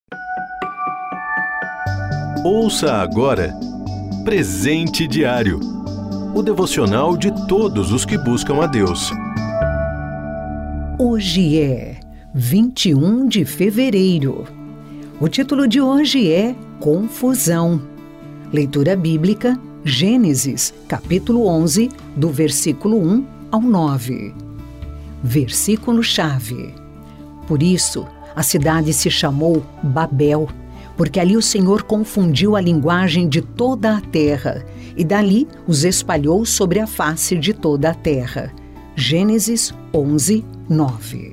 Ouça agora Presente Diário, o devocional de todos os que buscam a Deus. Hoje é 21 de fevereiro. O título de hoje é Confusão. Leitura bíblica, Gênesis, capítulo 11, do versículo 1 ao 9. Versículo-chave. Por isso, a cidade se chamou Babel, porque ali o Senhor confundiu a linguagem de toda a terra, e dali os espalhou sobre a face de toda a terra. Gênesis 11, 9.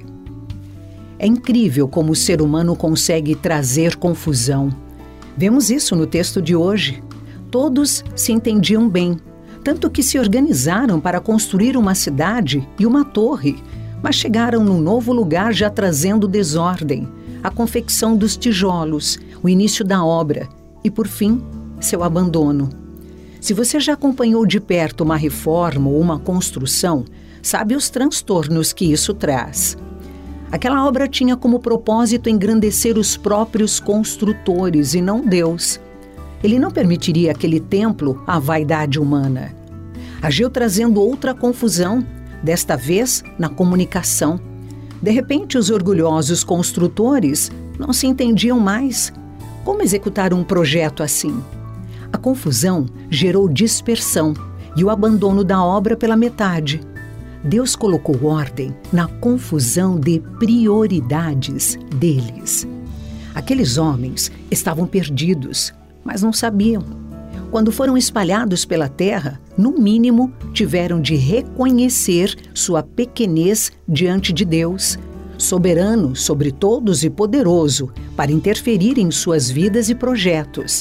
É incrível como o ser humano consegue trazer confusão. Vemos isso no texto de hoje. Todos se entendiam bem, tanto que se organizaram para construir uma cidade e uma torre, mas chegaram num novo lugar já trazendo desordem, a confecção dos tijolos, o início da obra e, por fim, seu abandono. Se você já acompanhou de perto uma reforma ou uma construção, sabe os transtornos que isso traz. Aquela obra tinha como propósito engrandecer os próprios construtores e não Deus. Ele não permitiria aquele templo à vaidade humana. Agiu trazendo outra confusão, desta vez na comunicação. De repente, os orgulhosos construtores não se entendiam mais. Como executar um projeto assim? A confusão gerou dispersão e o abandono da obra pela metade. Deus colocou ordem na confusão de prioridades deles. Aqueles homens estavam perdidos, mas não sabiam. Quando foram espalhados pela terra, no mínimo, tiveram de reconhecer sua pequenez diante de Deus, soberano sobre todos e poderoso para interferir em suas vidas e projetos.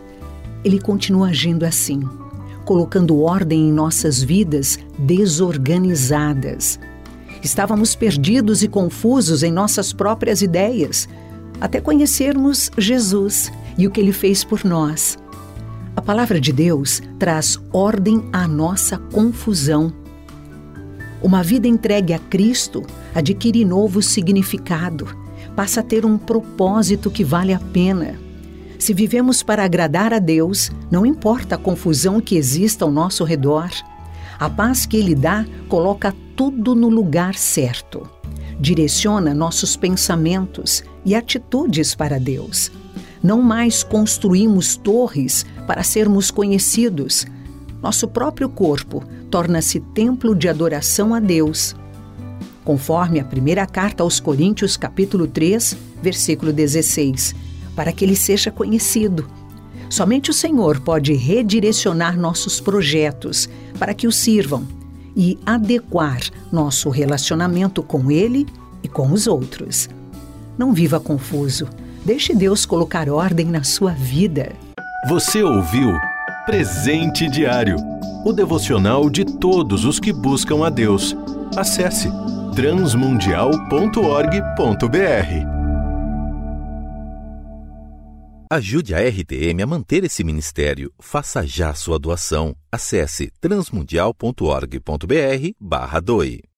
Ele continua agindo assim, colocando ordem em nossas vidas desorganizadas. Estávamos perdidos e confusos em nossas próprias ideias, até conhecermos Jesus e o que Ele fez por nós. A palavra de Deus traz ordem à nossa confusão. Uma vida entregue a Cristo adquire novo significado, passa a ter um propósito que vale a pena. Se vivemos para agradar a Deus, não importa a confusão que exista ao nosso redor. A paz que Ele dá coloca tudo no lugar certo. Direciona nossos pensamentos e atitudes para Deus. Não mais construímos torres para sermos conhecidos. Nosso próprio corpo torna-se templo de adoração a Deus. Conforme a primeira carta aos Coríntios, capítulo 3, versículo 16, para que Ele seja conhecido. Somente o Senhor pode redirecionar nossos projetos para que o sirvam e adequar nosso relacionamento com Ele e com os outros. Não viva confuso. Deixe Deus colocar ordem na sua vida. Você ouviu Presente Diário, o devocional de todos os que buscam a Deus. Acesse transmundial.org.br. Ajude a RTM a manter esse ministério. Faça já sua doação. Acesse transmundial.org.br/doe.